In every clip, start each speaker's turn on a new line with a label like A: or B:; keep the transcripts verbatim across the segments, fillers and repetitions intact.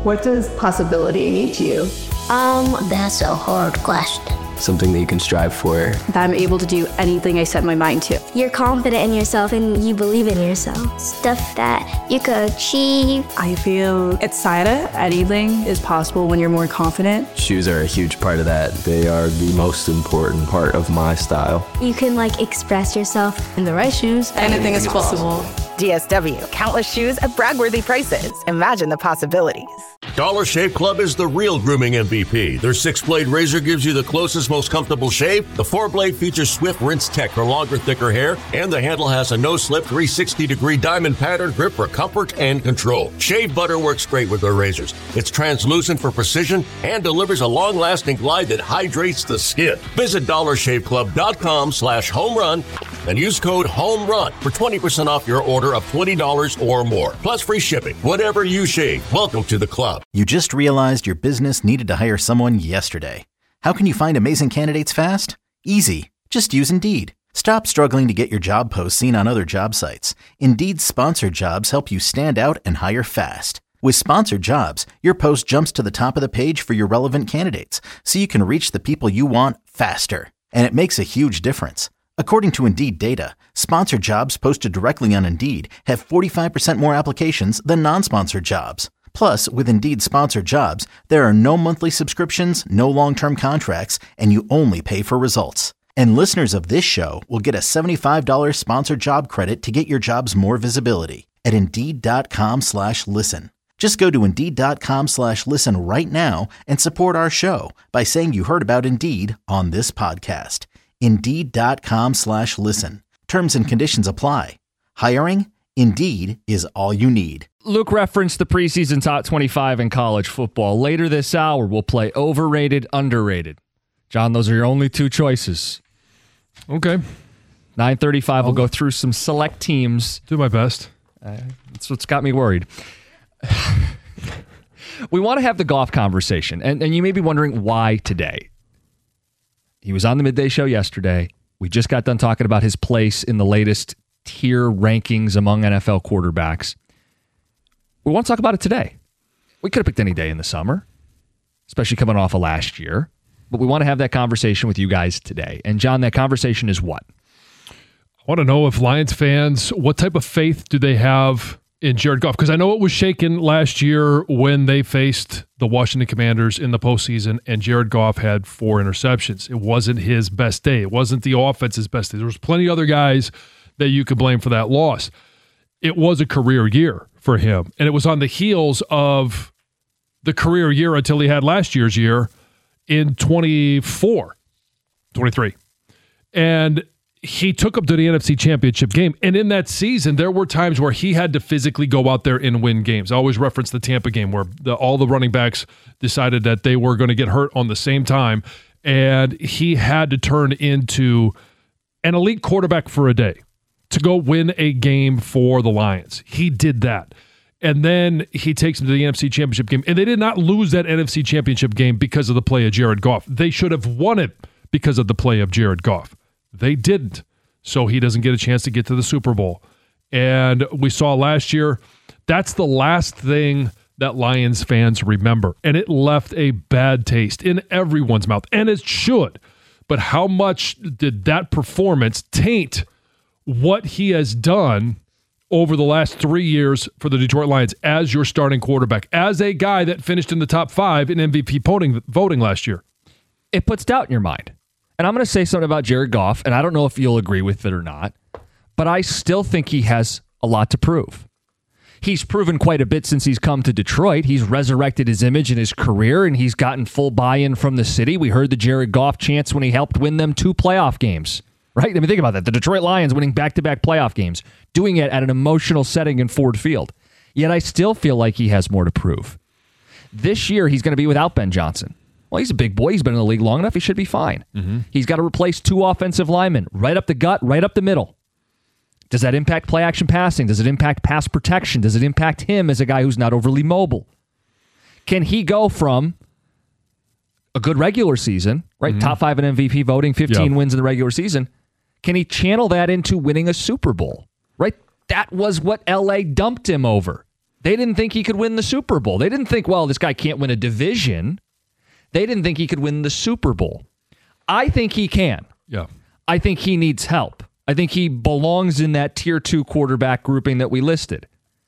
A: What does possibility mean to you?
B: Um, that's a hard question.
C: Something that you can strive for.
D: That I'm able to do anything I set my mind to.
E: You're confident in yourself and you believe in yourself. Stuff that you could achieve.
D: I feel excited. Anything is possible when you're more confident.
C: Shoes are a huge part of that.
F: They are the most important part of my style.
E: You can like express yourself.
D: In the right shoes, anything is possible.
G: D S W, countless shoes at brag-worthy prices. Imagine the possibilities.
H: Dollar Shave Club is the real grooming M V P. Their six-blade razor gives you the closest, most comfortable shave. The four-blade features Swift Rinse Tech for longer, thicker hair. And the handle has a no-slip three hundred sixty degree diamond pattern grip for comfort and control. Shave butter works great with their razors. It's translucent for precision and delivers a long-lasting glide that hydrates the skin. Visit dollar shave club dot com slash home run and use code HOMERUN for twenty percent off your order of twenty dollars or more. Plus free shipping. Whatever you shave, welcome to the club.
I: You just realized your business needed to hire someone yesterday. How can you find amazing candidates fast? Easy. Just use Indeed. Stop struggling to get your job posts seen on other job sites. Indeed's sponsored jobs help you stand out and hire fast. With sponsored jobs, your post jumps to the top of the page for your relevant candidates, so you can reach the people you want faster. And it makes a huge difference. According to Indeed data, sponsored jobs posted directly on Indeed have forty-five percent more applications than non-sponsored jobs. Plus, with Indeed sponsored jobs, there are no monthly subscriptions, no long-term contracts, and you only pay for results. And listeners of this show will get a seventy-five dollars sponsored job credit to get your jobs more visibility at Indeed.com slash listen. Just go to Indeed.com slash listen right now and support our show by saying you heard about Indeed on this podcast. Indeed.com slash listen. Terms and conditions apply. Hiring? Indeed is all you need.
J: Luke referenced the preseason top twenty-five in college football. Later this hour, we'll play overrated, underrated. John, those are your only two choices.
K: Okay.
J: nine thirty-five, we'll go through some select teams.
K: Do my best.
J: Uh, that's what's got me worried. We want to have the golf conversation, and, and you may be wondering why today. He was on the midday show yesterday. We just got done talking about his place in the latest tier rankings among N F L quarterbacks. We want to talk about it today. We could have picked any day in the summer, especially coming off of last year. But we want to have that conversation with you guys today. And John, that conversation is what?
K: I want to know if Lions fans, what type of faith do they have in Jared Goff? Because I know it was shaken last year when they faced the Washington Commanders in the postseason, and Jared Goff had four interceptions. It wasn't his best day. It wasn't the offense's best day. There was plenty of other guys that you could blame for that loss. It was a career year for him, and it was on the heels of the career year until he had last year's year in twenty-four, twenty-three. And he took up to the N F C Championship game. And in that season, there were times where he had to physically go out there and win games. I always reference the Tampa game where the, all the running backs decided that they were going to get hurt on the same time. And he had to turn into an elite quarterback for a day to go win a game for the Lions. He did that. And then he takes them to the N F C Championship game. And they did not lose that N F C Championship game because of the play of Jared Goff. They should have won it because of the play of Jared Goff. They didn't. So he doesn't get a chance to get to the Super Bowl. And we saw last year, that's the last thing that Lions fans remember. And it left a bad taste in everyone's mouth. And it should. But how much did that performance taint what he has done over the last three years for the Detroit Lions as your starting quarterback, as a guy that finished in the top five in M V P voting, voting last year?
J: It puts doubt in your mind. And I'm going to say something about Jared Goff, and I don't know if you'll agree with it or not, but I still think he has a lot to prove. He's proven quite a bit since he's come to Detroit. He's resurrected his image in his career, and he's gotten full buy-in from the city. We heard the Jared Goff chants when he helped win them two playoff games. Right? I mean, think about that. The Detroit Lions winning back-to-back playoff games, doing it at an emotional setting in Ford Field. Yet I still feel like he has more to prove. This year, he's going to be without Ben Johnson. Well, he's a big boy. He's been in the league long enough. He should be fine. Mm-hmm. He's got to replace two offensive linemen, right up the gut, right up the middle. Does that impact play-action passing? Does it impact pass protection? Does it impact him as a guy who's not overly mobile? Can he go from a good regular season, right? Mm-hmm. Top five in M V P voting, fifteen yep. wins in the regular season. Can he channel that into winning a Super Bowl? Right? That was what L A dumped him over. They didn't think he could win the Super Bowl. They didn't think, well, this guy can't win a division. They didn't think he could win the Super Bowl. I think he can.
K: Yeah.
J: I think he needs help. I think he belongs in that tier two quarterback grouping that we listed.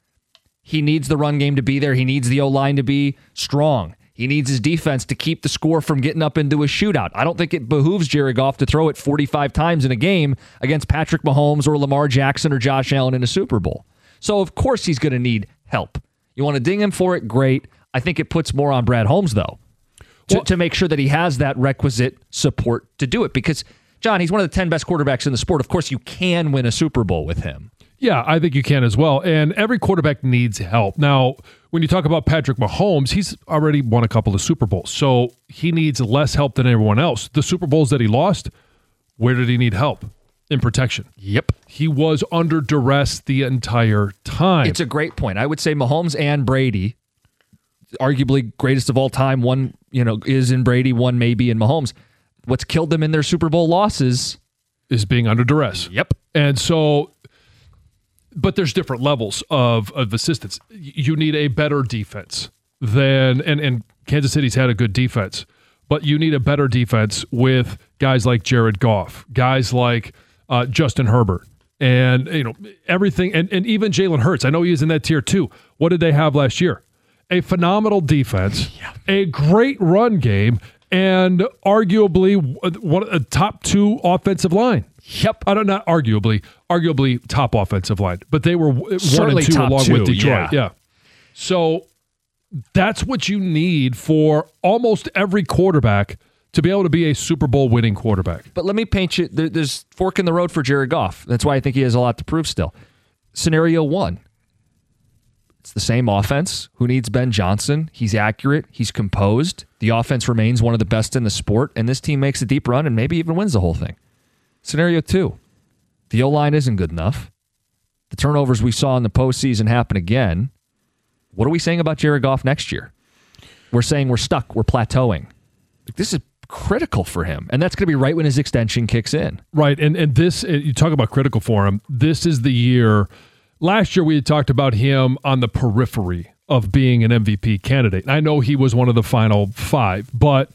J: He needs the run game to be there. He needs the O-line to be strong. He needs his defense to keep the score from getting up into a shootout. I don't think it behooves Jared Goff to throw it forty-five times in a game against Patrick Mahomes or Lamar Jackson or Josh Allen in a Super Bowl. So, of course, he's going to need help. You want to ding him for it? Great. I think it puts more on Brad Holmes, though, to, well, to make sure that he has that requisite support to do it. Because, John, he's one of the ten best quarterbacks in the sport. Of course, you can win a Super Bowl with him.
K: Yeah, I think you can as well. And every quarterback needs help. Now, when you talk about Patrick Mahomes, he's already won a couple of Super Bowls. So he needs less help than everyone else. The Super Bowls that he lost, where did he need help? In protection.
J: Yep.
K: He was under duress the entire time.
J: It's a great point. I would say Mahomes and Brady, arguably greatest of all time, one, you know, is in Brady, one maybe in Mahomes. What's killed them in their Super Bowl losses
K: is being under duress.
J: Yep.
K: And so, but there's different levels of, of assistance. You need a better defense than, and, and Kansas City's had a good defense, but you need a better defense with guys like Jared Goff, guys like uh, Justin Herbert, and you know everything, and, and even Jalen Hurts. I know he is in that tier too. What did they have last year? A phenomenal defense, yeah. a great run game, and arguably one a top two offensive line.
J: Yep.
K: I don't not arguably, arguably top offensive line, but they were
J: Certainly
K: one and two along
J: two,
K: with Detroit.
J: Yeah.
K: yeah. So that's what you need for almost every quarterback to be able to be a Super Bowl winning quarterback.
J: But let me paint you, there, there's fork in the road for Jared Goff. That's why I think he has a lot to prove still. Scenario one. It's the same offense. Who needs Ben Johnson? He's accurate. He's composed. The offense remains one of the best in the sport, and this team makes a deep run and maybe even wins the whole thing. Scenario two. The O-line isn't good enough. The turnovers we saw in the postseason happen again. What are we saying about Jared Goff next year? We're saying we're stuck. We're plateauing. This is critical for him, and that's going to be right when his extension kicks in.
K: Right, and and this, you talk about critical for him, this is the year. Last year we had talked about him on the periphery of being an M V P candidate. I know he was one of the final five, but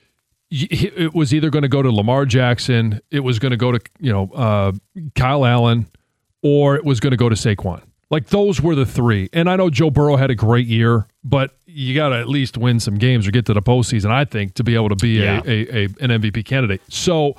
K: it was either going to go to Lamar Jackson, it was going to go to you know uh, Kyle Allen, or it was going to go to Saquon. Like, those were the three. And I know Joe Burrow had a great year, but you got to at least win some games or get to the postseason, I think, to be able to be
J: yeah.
K: a, a, a an M V P candidate. So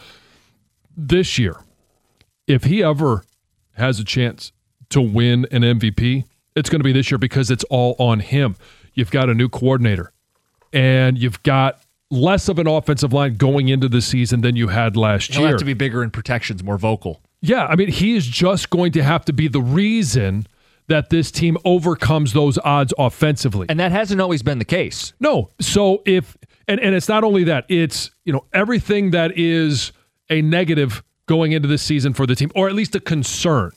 K: this year, if he ever has a chance to win an M V P, it's going to be this year because it's all on him. You've got a new coordinator, and you've got less of an offensive line going into the season than you had last
J: He'll
K: year.
J: He'll have to be bigger in protections, more vocal.
K: Yeah, I mean, he is just going to have to be the reason that this team overcomes those odds offensively.
J: And that hasn't always been the case.
K: No. So if, and, and it's not only that, it's, you know, everything that is a negative going into this season for the team, or at least a concern.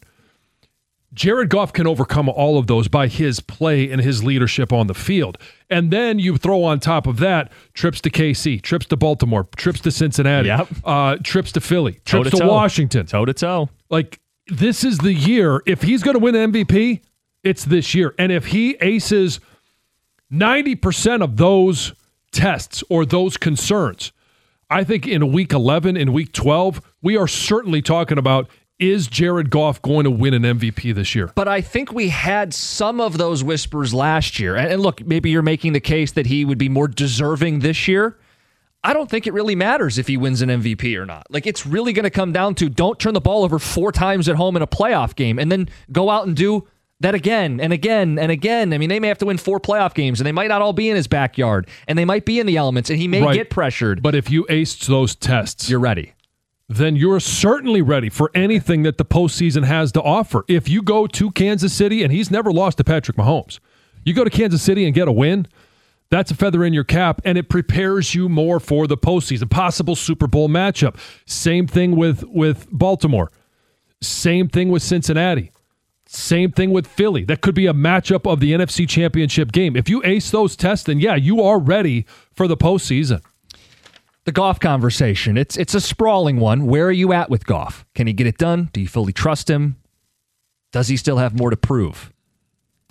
K: Jared Goff can overcome all of those by his play and his leadership on the field. And then you throw on top of that trips to K C, trips to Baltimore, trips to Cincinnati,
J: yep.
K: uh, trips to Philly, trips to,
J: to
K: Washington.
J: Toe to toe.
K: Like, this is the year. If he's going to win M V P, it's this year. And if he aces ninety percent of those tests or those concerns, I think in week eleven, in week twelve, we are certainly talking about, is Jared Goff going to win an M V P this year?
J: But I think we had some of those whispers last year. And, and look, maybe you're making the case that he would be more deserving this year. I don't think it really matters if he wins an M V P or not. Like, it's really going to come down to, don't turn the ball over four times at home in a playoff game and then go out and do that again and again and again. I mean, they may have to win four playoff games, and they might not all be in his backyard, and they might be in the elements, and he may
K: right.
J: get pressured.
K: But if you aced those tests,
J: you're ready.
K: Then you're certainly ready for anything that the postseason has to offer. If you go to Kansas City, and he's never lost to Patrick Mahomes, you go to Kansas City and get a win, that's a feather in your cap, and it prepares you more for the postseason, possible Super Bowl matchup. Same thing with, with Baltimore. Same thing with Cincinnati. Same thing with Philly. That could be a matchup of the N F C Championship game. If you ace those tests, then yeah, you are ready for the postseason.
J: The Goff conversation, it's it's a sprawling one. Where are you at with Goff? Can he get it done? Do you fully trust him? Does he still have more to prove?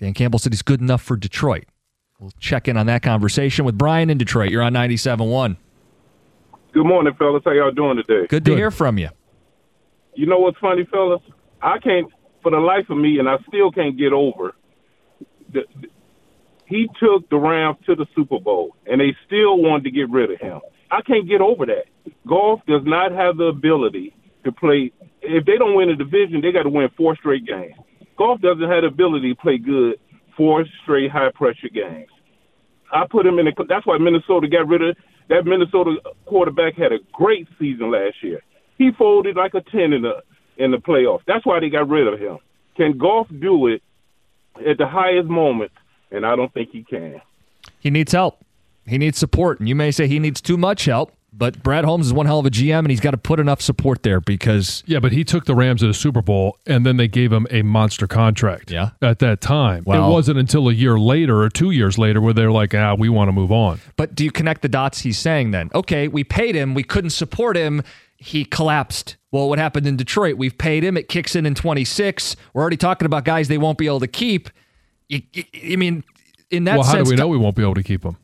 J: Dan Campbell said he's good enough for Detroit. We'll check in on that conversation with Brian in Detroit. You're on ninety-seven point one.
L: Good morning, fellas. How y'all doing today?
J: Good to Good. hear from you.
L: You know what's funny, fellas? I can't, for the life of me, and I still can't get over, the, the, he took the Rams to the Super Bowl, and they still wanted to get rid of him. I can't get over that. Goff does not have the ability to play. If they don't win a division, they got to win four straight games. Goff doesn't have the ability to play good four straight high-pressure games. I put him in the – that's why Minnesota got rid of – that Minnesota quarterback had a great season last year. He folded like a ten in the in the playoffs. That's why they got rid of him. Can Goff do it at the highest moment? And I don't think he can.
J: He needs help. He needs support. And you may say he needs too much help, but Brad Holmes is one hell of a G M, and he's got to put enough support there because...
K: Yeah, but he took the Rams to the Super Bowl, and then they gave him a monster contract
J: yeah.
K: at that time.
J: Well,
K: it wasn't until a year later or two years later where they're like, ah, we want to move on.
J: But do you connect the dots he's saying then? Okay, we paid him. We couldn't support him. He collapsed. Well, what happened in Detroit? We've paid him. It kicks in in twenty-six. We're already talking about guys they won't be able to keep. I mean, in that
K: well,
J: sense...
K: Well, how do we know we won't be able to keep him?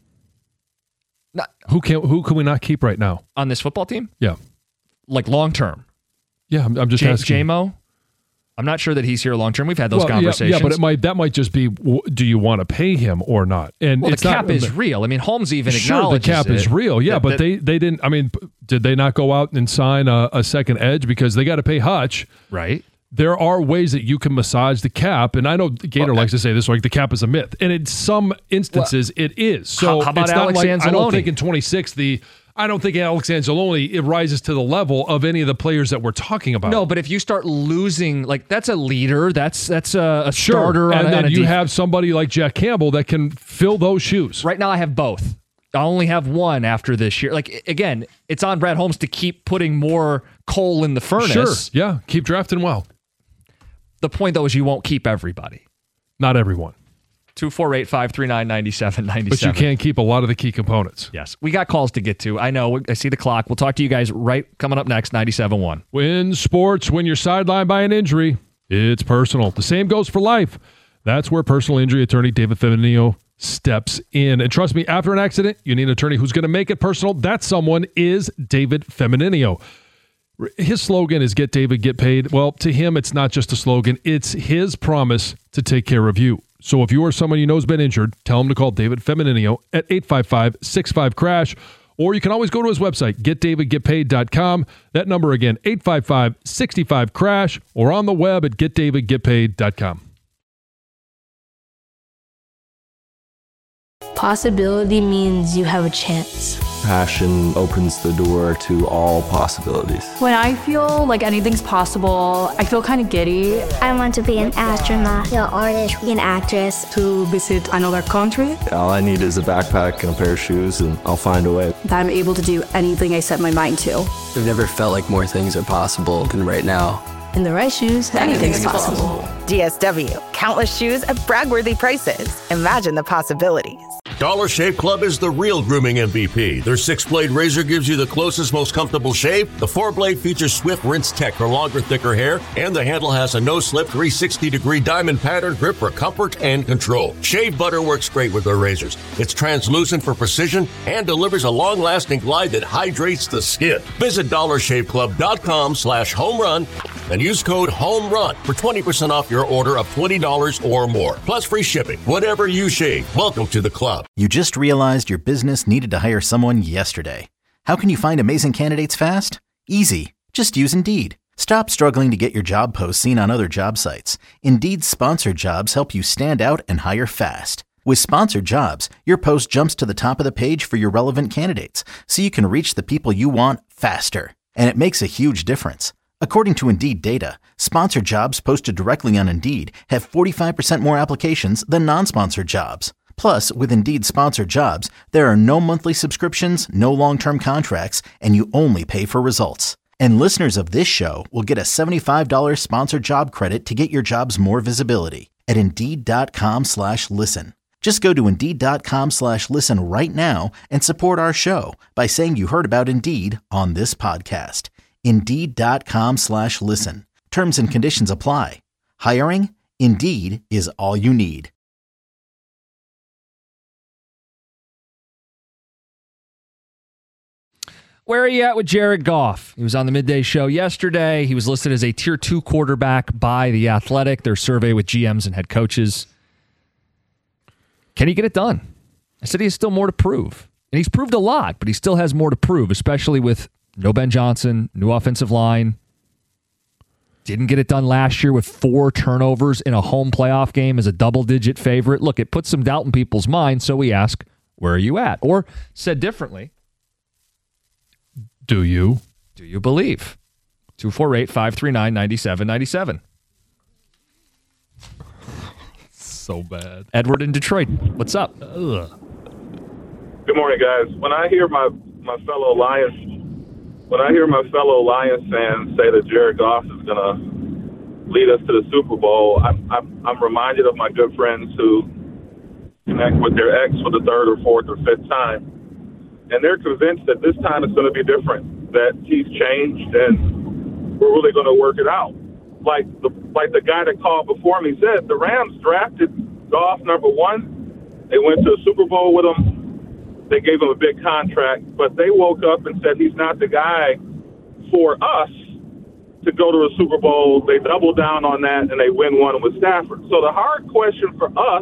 J: Not,
K: who can who can we not keep right now
J: on this football team?
K: Yeah,
J: like long term.
K: Yeah, I'm, I'm just
J: J-
K: asking.
J: J M O. I'm not sure that he's here long term. We've had those
K: well,
J: conversations.
K: Yeah, yeah, but it might that might just be: do you want to pay him or not? And
J: well,
K: it's
J: the cap
K: not,
J: is real. I mean, Holmes even
K: sure,
J: acknowledges
K: the cap
J: it,
K: is real. Yeah,
J: that,
K: but
J: that,
K: they they didn't. I mean, did they not go out and sign a, a second edge because they got to pay Hutch?
J: Right.
K: There are ways that you can massage the cap, and I know Gator well, likes to say this, like the cap is a myth, and in some instances well, it is. So
J: how, how about
K: it's
J: Alex
K: not like,
J: Anzalone?
K: I don't think in twenty-six the I don't think Alex Anzalone it rises to the level of any of the players that we're talking about.
J: No, but if you start losing, like that's a leader, that's that's a, a
K: sure.
J: starter,
K: and
J: on,
K: then
J: on a
K: you
J: def-
K: have somebody like Jack Campbell that can fill those shoes.
J: Right now, I have both. I only have one after this year. Like again, it's on Brad Holmes to keep putting more coal in the furnace.
K: Sure, yeah, keep drafting well.
J: The point, though, is you won't keep everybody.
K: Not everyone.
J: two four eight, five three nine, nine seven nine seven.
K: But you can keep a lot of the key components.
J: Yes. We got calls to get to. I know. I see the clock. We'll talk to you guys right coming up next, ninety-seven point one.
K: When sports, when you're sidelined by an injury, it's personal. The same goes for life. That's where personal injury attorney David Feminio steps in. And trust me, after an accident, you need an attorney who's going to make it personal. That someone is David Feminio. His slogan is get David, get paid. Well, to him, it's not just a slogan. It's his promise to take care of you. So if you are someone you know has been injured, tell him to call David Feminio at eight five five, six five, crash. Or you can always go to his website, get david get paid dot com. That number again, eight five five, six five, crash. Or on the web at get david get paid dot com.
B: Possibility means you have a chance.
C: Passion opens the door to all possibilities.
D: When I feel like anything's possible, I feel kind of giddy.
E: I want to be an astronaut, an artist, an actress.
D: To visit another country.
C: All I need is a backpack and a pair of shoes, and I'll find a way.
D: That I'm able to do anything I set my mind to.
C: I've never felt like more things are possible than right now.
B: In the right shoes, anything's possible.
G: D S W. Countless shoes at brag-worthy prices. Imagine the possibilities.
H: Dollar Shave Club is the real grooming M V P. Their six-blade razor gives you the closest, most comfortable shave. The four-blade features Swift Rinse Tech for longer, thicker hair. And the handle has a no-slip three sixty degree diamond pattern grip for comfort and control. Shave butter works great with their razors. It's translucent for precision and delivers a long-lasting glide that hydrates the skin. Visit dollar shave club dot com slash home run and use code HOMERUN for twenty percent off your order of twenty dollars or more. Plus free shipping. Whatever you shave, welcome to the club.
I: You just realized your business needed to hire someone yesterday. How can you find amazing candidates fast? Easy. Just use Indeed. Stop struggling to get your job posts seen on other job sites. Indeed's sponsored jobs help you stand out and hire fast. With sponsored jobs, your post jumps to the top of the page for your relevant candidates, so you can reach the people you want faster. And it makes a huge difference. According to Indeed data, sponsored jobs posted directly on Indeed have forty-five percent more applications than non-sponsored jobs. Plus, with Indeed sponsored jobs, there are no monthly subscriptions, no long-term contracts, and you only pay for results. And listeners of this show will get a seventy-five dollars sponsored job credit to get your jobs more visibility at Indeed.com slash listen. Just go to Indeed.com slash listen right now and support our show by saying you heard about Indeed on this podcast. Indeed.com slash listen. Terms and conditions apply. Hiring? Indeed is all you need.
J: Where are you at with Jared Goff? He was on the midday show yesterday. He was listed as a tier two quarterback by The Athletic, their survey with G Ms and head coaches. Can he get it done? I said he has still more to prove. And he's proved a lot, but he still has more to prove, especially with no Ben Johnson, new offensive line. Didn't get it done last year with four turnovers in a home playoff game as a double-digit favorite. Look, it puts some doubt in people's minds, so we ask, where are you at? Or, said differently,
K: do you?
J: Do you believe? two four eight, five three nine, nine seven nine seven.
K: So bad.
J: Edward in Detroit, what's up? Ugh.
L: Good morning, guys. When I hear my, my fellow Lions, when I hear my fellow Lions fans say that Jared Goff is going to lead us to the Super Bowl, I'm, I'm, I'm reminded of my good friends who connect with their ex for the third or fourth or fifth time, and they're convinced that this time it's going to be different, that he's changed, and we're really going to work it out. Like the like the guy that called before me said, the Rams drafted Goff number one. They went to a Super Bowl with him. They gave him a big contract, but they woke up and said he's not the guy for us to go to a Super Bowl. They doubled down on that, and they win one with Stafford. So the hard question for us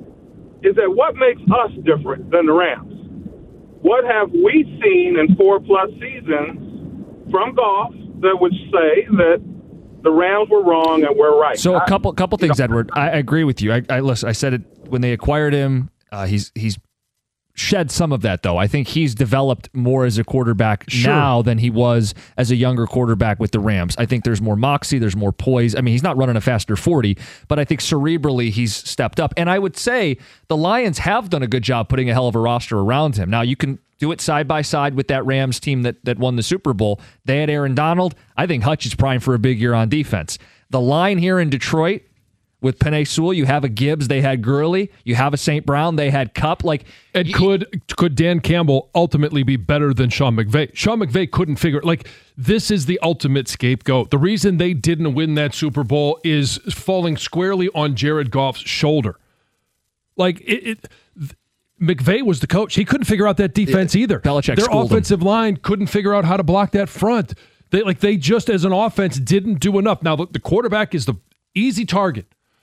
L: is that what makes us different than the Rams? What have we seen in four-plus seasons from Goff that would say that the Rams were wrong and we're right?
J: So a couple couple things, Edward. I agree with you. I, I listen. I said it when they acquired him. Uh, he's he's shed some of that, though. I think he's developed more as a quarterback sure. now than he was as a younger quarterback with the Rams. I think there's more moxie, there's more poise. I mean, he's not running a faster forty, but I think cerebrally he's stepped up. And I would say the Lions have done a good job putting a hell of a roster around him. Now, you can do it side by side with that Rams team that, that won the Super Bowl. They had Aaron Donald. I think Hutch is primed for a big year on defense. The line here in Detroit, with Penei Sewell, you have a Gibbs, they had Gurley. You have a Saint Brown, they had Kupp. Like,
K: and could could Dan Campbell ultimately be better than Sean McVay? Sean McVay couldn't figure like this is the ultimate scapegoat. The reason they didn't win that Super Bowl is falling squarely on Jared Goff's shoulder. Like it, it McVay was the coach. He couldn't figure out that defense
J: yeah,
K: either.
J: Belichick
K: Their offensive
J: him.
K: line couldn't figure out how to block that front. They like they just as an offense didn't do enough. Now the, the quarterback is the easy target.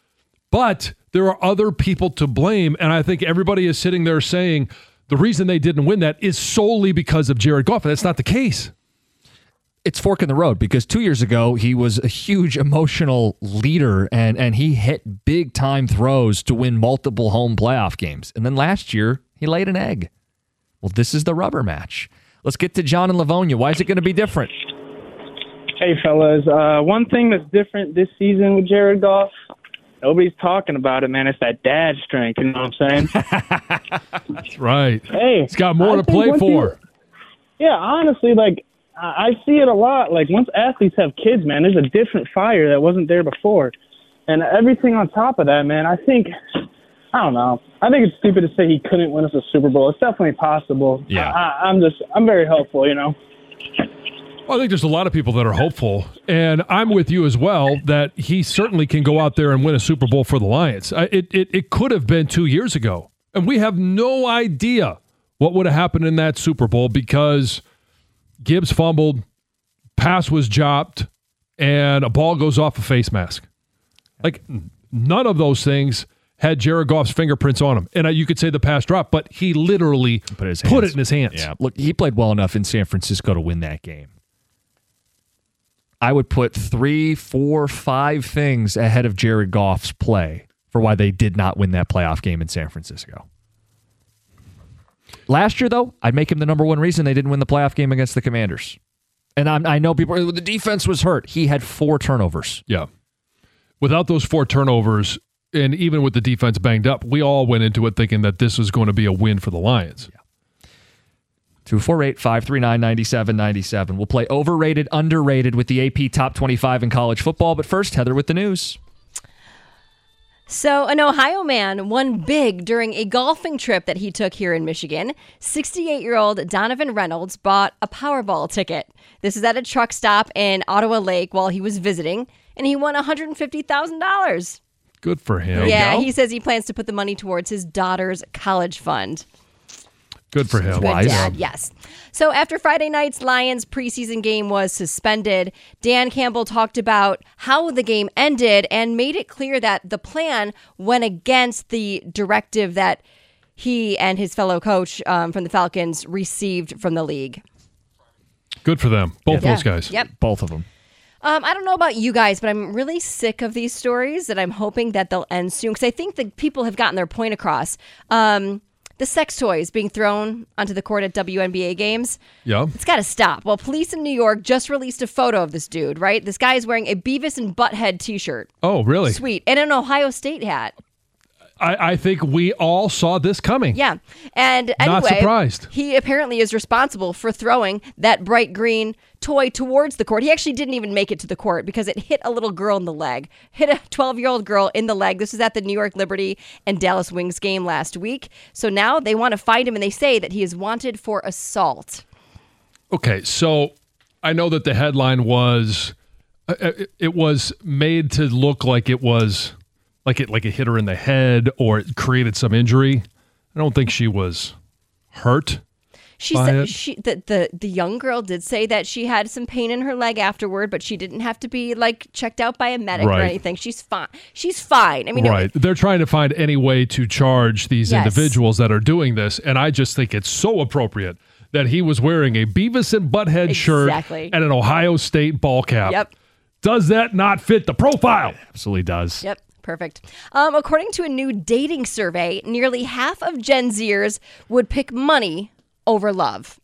K: But there are other people to blame, and I think everybody is sitting there saying the reason they didn't win that is solely because of Jared Goff, and that's not the case.
J: It's fork in the road because two years ago he was a huge emotional leader, and, and he hit big-time throws to win multiple home playoff games. And then last year, he laid an egg. Well, this is the rubber match. Let's get to John in Livonia. Why is it going to be different?
M: Hey, fellas. Uh, one thing that's different this season with Jared Goff, nobody's talking about it, man. It's that dad strength, you know what I'm saying?
K: That's right.
M: Hey.
K: He's got more
M: I
K: to play for.
M: You, yeah, honestly, like, I see it a lot. Like, once athletes have kids, man, there's a different fire that wasn't there before. And everything on top of that, man, I think, I don't know. I think it's stupid to say he couldn't win us a Super Bowl. It's definitely possible.
J: Yeah.
M: I, I'm just, I'm very hopeful, you know?
K: Well, I think there's a lot of people that are hopeful, and I'm with you as well that he certainly can go out there and win a Super Bowl for the Lions. It it, it could have been two years ago, and we have no idea what would have happened in that Super Bowl because Gibbs fumbled, pass was dropped, and a ball goes off a face mask. Like, none of those things had Jared Goff's fingerprints on him. And you could say the pass dropped, but he literally put, his put it in his hands.
J: Yeah, look, he played well enough in San Francisco to win that game. I would put three, four, five things ahead of Jared Goff's play for why they did not win that playoff game in San Francisco. Last year, though, I'd make him the number one reason they didn't win the playoff game against the Commanders. And I'm, I know people, the defense was hurt. He had four turnovers.
K: Yeah. Without those four turnovers, and even with the defense banged up, we all went into it thinking that this was going to be a win for the Lions.
J: Yeah. two four eight, five three nine, nine seven nine seven. We'll play overrated, underrated with the A P Top twenty-five in college football. But first, Heather with the news.
N: So, an Ohio man won big during a golfing trip that he took here in Michigan. sixty-eight-year-old Donovan Reynolds bought a Powerball ticket. This is at a truck stop in Ottawa Lake while he was visiting, and he won one hundred fifty thousand dollars.
K: Good for him.
N: Yeah, he says he plans to put the money towards his daughter's college fund.
K: Good for him.
N: Good
J: Wise.
N: dad, yes. So after Friday night's Lions preseason game was suspended, Dan Campbell talked about how the game ended and made it clear that the plan went against the directive that he and his fellow coach um, from the Falcons received from the league.
K: Good for them. Both
N: Yeah.
K: those guys.
N: Yep.
J: Both of them.
N: Um, I don't know about you guys, but I'm really sick of these stories, and I'm hoping that they'll end soon because I think that people have gotten their point across. Um, the sex toys being thrown onto the court at W N B A games.
K: Yeah.
N: It's got to stop. Well, police in New York just released a photo of this dude, right? This guy is wearing a Beavis and Butthead t-shirt.
K: Oh, really?
N: Sweet. And an Ohio State hat.
K: I, I think we all saw this coming.
N: Yeah. And anyway,
K: Not surprised.
N: He apparently is responsible for throwing that bright green toy towards the court. He actually didn't even make it to the court because it hit a little girl in the leg. Hit a twelve-year-old girl in the leg. This was at the New York Liberty and Dallas Wings game last week. So now they want to find him, and they say that he is wanted for assault.
K: Okay, so I know that the headline was uh, it, it was made to look like it was like it like it hit her in the head or it created some injury. I don't think she was hurt.
N: She
K: by
N: said
K: it.
N: she the, the the young girl did say that she had some pain in her leg afterward, but she didn't have to be like checked out by a medic
K: Right.
N: or anything. She's fine. She's fine. I mean,
K: right. They're trying to find any way to charge these
N: Yes.
K: individuals that are doing this. And I just think it's so appropriate that he was wearing a Beavis and Butthead
N: Exactly.
K: shirt and an Ohio State ball cap.
N: Yep.
K: Does that not fit the profile?
J: Absolutely does.
N: Yep. Perfect. Um, according to a new dating survey, nearly half of Gen Zers would pick money over love.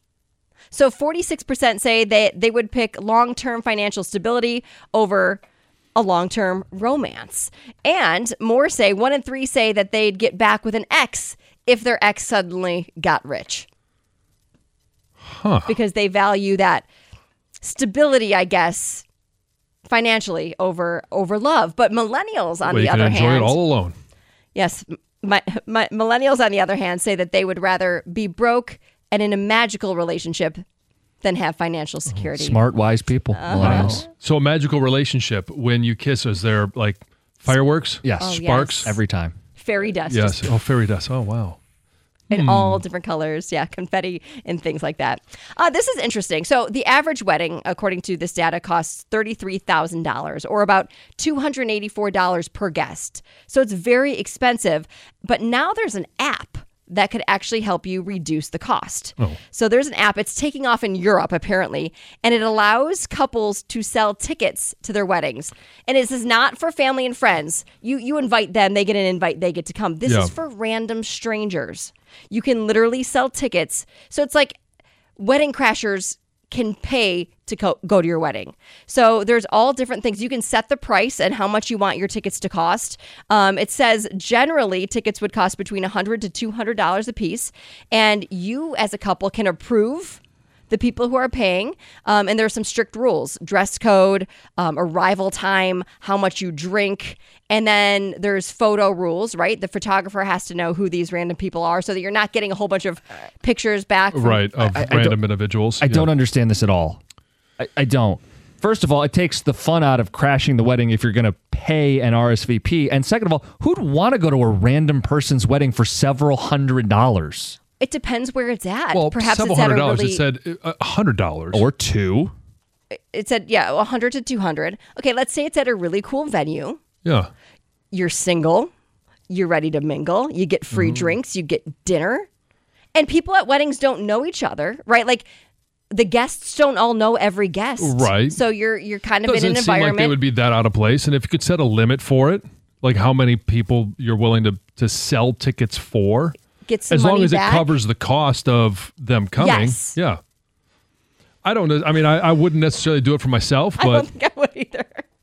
N: So forty-six percent say that they would pick long-term financial stability over a long-term romance. And more say, one in three say that they'd get back with an ex if their ex suddenly got rich.
K: Huh.
N: Because they value that stability, I guess, financially over over love. But millennials, on
K: Well,
N: the
K: you can
N: other
K: enjoy
N: hand,
K: it all alone.
N: yes, my, my millennials, on the other hand, say that they would rather be broke and in a magical relationship than have financial security.
J: Smart, wise people.
N: Uh-huh.
J: Millennials.
K: So a magical relationship, when you kiss, is there like fireworks?
J: Yes.
N: Oh,
K: Sparks?
N: yes.
J: Every time.
N: Fairy dust.
K: Yes.
N: just
K: Oh, fairy dust. Oh, wow.
N: in
K: Hmm.
N: all different colors. Yeah, confetti and things like that. Uh, this is interesting. So the average wedding, according to this data, costs thirty-three thousand dollars or about two hundred eighty-four dollars per guest. So it's very expensive. But now there's an app that could actually help you reduce the cost.
K: Oh.
N: So there's an app. It's taking off in Europe, apparently, and it allows couples to sell tickets to their weddings. And this is not for family and friends. You you invite them, they get an invite, they get to come. This
K: Yeah.
N: is for random strangers. You can literally sell tickets. So it's like Wedding Crashers can pay to co- go to your wedding. So there's all different things. You can set the price and how much you want your tickets to cost. Um, it says generally tickets would cost between one hundred dollars to two hundred dollars a piece. And you as a couple can approve the people who are paying. Um, and there are some strict rules, dress code, um, arrival time, how much you drink. And then there's photo rules, right? The photographer has to know who these random people are so that you're not getting a whole bunch of pictures back. From-
K: Right. Of
J: I- I
K: random
J: don't-
K: individuals.
J: I
K: Yeah.
J: don't understand this at all. I, I don't. First of all, it takes the fun out of crashing the wedding if you're going to pay an R S V P. And second of all, who'd want to go to a random person's wedding for several hundred dollars?
N: It depends where it's at.
K: Well,
N: Perhaps
K: several
N: it's at
K: hundred
N: a
K: dollars.
N: really,
K: It said uh, a hundred dollars
J: or two.
N: It said, yeah, one hundred to two hundred. Okay, let's say it's at a really cool venue.
K: Yeah.
N: You're single. You're ready to mingle. You get free
K: Mm-hmm.
N: drinks. You get dinner. And people at weddings don't know each other, right? Like the guests don't all know every guest.
K: Right.
N: So you're you're kind of
K: Doesn't
N: in an
K: seem like they
N: environment.
K: would be that out of place. And if you could set a limit for it, like how many people you're willing to, to sell tickets for,
N: Get some
K: as long
N: money
K: as
N: back.
K: it covers the cost of them coming.
N: Yes.
K: Yeah. I don't know. I mean, I, I wouldn't necessarily do it for myself,
N: I don't
K: but
N: think I would either.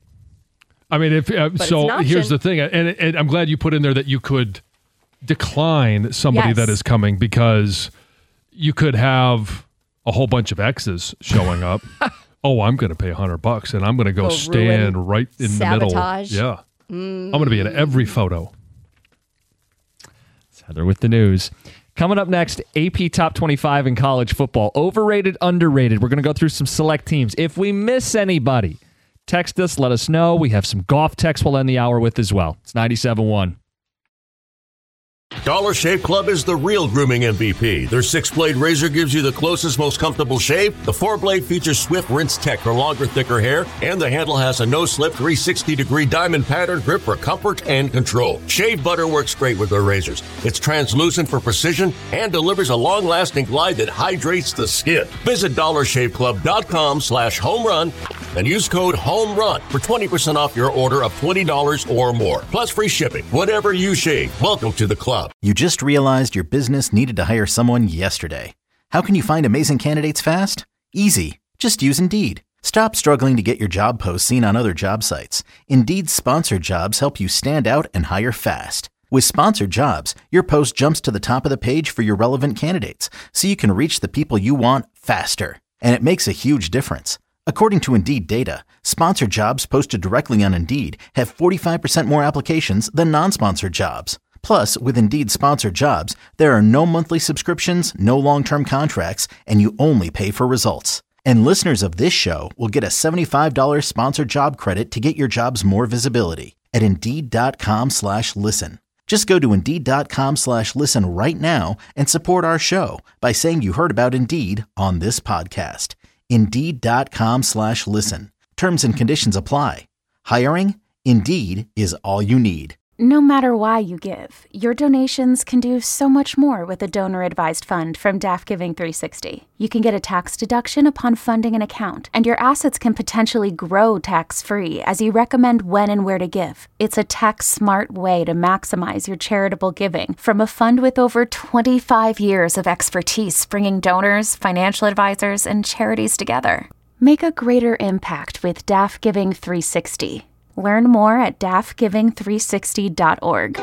K: I mean, if uh,
N: it's
K: so,
N: an
K: here's
N: option.
K: the thing, and, and I'm glad you put in there that you could decline somebody
N: Yes.
K: that is coming because you could have a whole bunch of exes showing up. Oh, I'm going to pay a hundred bucks, and I'm going to go
N: Go
K: stand
N: ruin,
K: right in
N: sabotage.
K: the middle. Yeah, I'm going to be in every photo.
J: It's Heather with the news. Coming up next, A P Top twenty-five in college football. Overrated, underrated. We're going to go through some select teams. If we miss anybody, text us, let us know. We have some golf texts we'll end the hour with as well. It's ninety-seven point one.
H: Dollar Shave Club is the real grooming M V P. Their six-blade razor gives you the closest, most comfortable shave. The four-blade features Swift Rinse Tech for longer, thicker hair, and the handle has a no-slip three sixty degree diamond pattern grip for comfort and control. Shave butter works great with their razors. It's translucent for precision and delivers a long-lasting glide that hydrates the skin. Visit dollar shave club dot com slash home run and use code HOMERUN for twenty percent off your order of twenty dollars or more, plus free shipping. Whatever you shave, welcome to the club.
I: You just realized your business needed to hire someone yesterday. How can you find amazing candidates fast? Easy. Just use Indeed. Stop struggling to get your job posts seen on other job sites. Indeed's sponsored jobs help you stand out and hire fast. With sponsored jobs, your post jumps to the top of the page for your relevant candidates, so you can reach the people you want faster. And it makes a huge difference. According to Indeed data, sponsored jobs posted directly on Indeed have forty-five percent more applications than non-sponsored jobs. Plus, with Indeed sponsored jobs, there are no monthly subscriptions, no long-term contracts, and you only pay for results. And listeners of this show will get a seventy-five dollars sponsored job credit to get your jobs more visibility at Indeed.com slash listen. Just go to Indeed.com slash listen right now and support our show by saying you heard about Indeed on this podcast. Indeed.com slash listen. Terms and conditions apply. Hiring? Indeed is all you need.
O: No matter why you give, your donations can do so much more with a donor-advised fund from D A F Giving three sixty. You can get a tax deduction upon funding an account, and your assets can potentially grow tax-free as you recommend when and where to give. It's a tax-smart way to maximize your charitable giving from a fund with over twenty-five years of expertise bringing donors, financial advisors, and charities together. Make a greater impact with D A F Giving three sixty. Learn more at D A F giving three sixty dot org.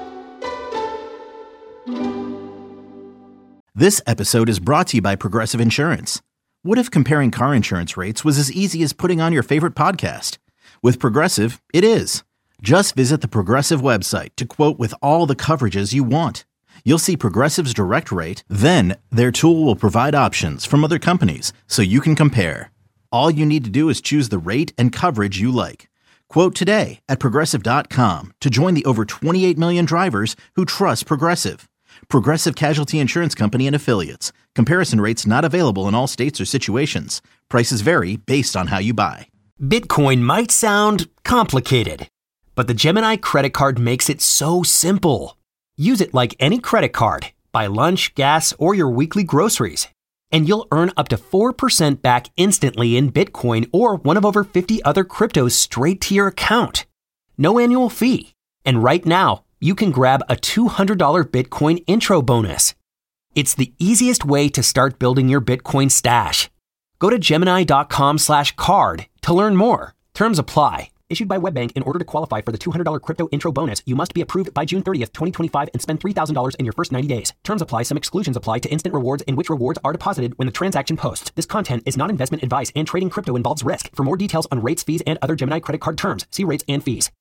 I: This episode is brought to you by Progressive Insurance. What if comparing car insurance rates was as easy as putting on your favorite podcast? With Progressive, it is. Just visit the Progressive website to quote with all the coverages you want. You'll see Progressive's direct rate, then their tool will provide options from other companies so you can compare. All you need to do is choose the rate and coverage you like. Quote today at Progressive dot com to join the over twenty-eight million drivers who trust Progressive. Progressive Casualty Insurance Company and Affiliates. Comparison rates not available in all states or situations. Prices vary based on how you buy.
P: Bitcoin might sound complicated, but the Gemini credit card makes it so simple. Use it like any credit card. Buy lunch, gas, or your weekly groceries, and you'll earn up to four percent back instantly in Bitcoin or one of over fifty other cryptos straight to your account. No annual fee. And right now, you can grab a two hundred dollars Bitcoin intro bonus. It's the easiest way to start building your Bitcoin stash. Go to Gemini.com slash card to learn more. Terms apply. Issued by WebBank. In order to qualify for the two hundred dollars crypto intro bonus, you must be approved by June thirtieth, twenty twenty-five and spend three thousand dollars in your first ninety days. Terms apply. Some exclusions apply to instant rewards in which rewards are deposited when the transaction posts. This content is not investment advice and trading crypto involves risk. For more details on rates, fees, and other Gemini credit card terms, see rates and fees.